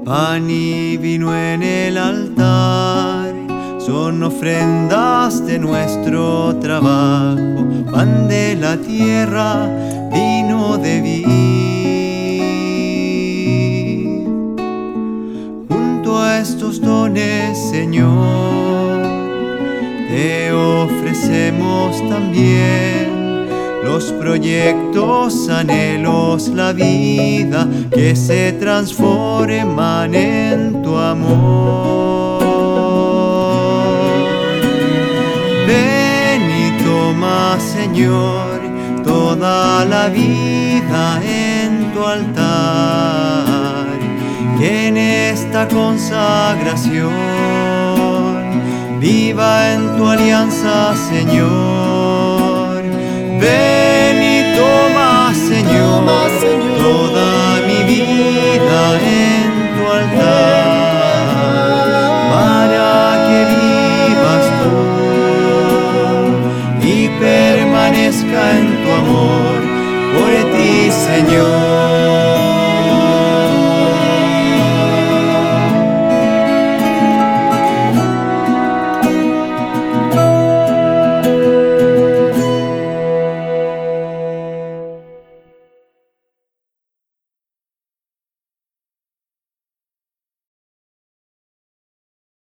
Pan y vino en el altar son ofrendas de nuestro trabajo, pan de la tierra, vino de vid. Junto a estos dones, Señor, te ofrecemos también los proyectos, anhelos, la vida que se transforman en tu amor. Ven y toma, Señor, toda la vida en tu altar, que en esta consagración viva en tu alianza, Señor. Ven y toma, Señor, toda mi vida en tu altar, para que vivas tú y permanezca en tu amor por ti, Señor.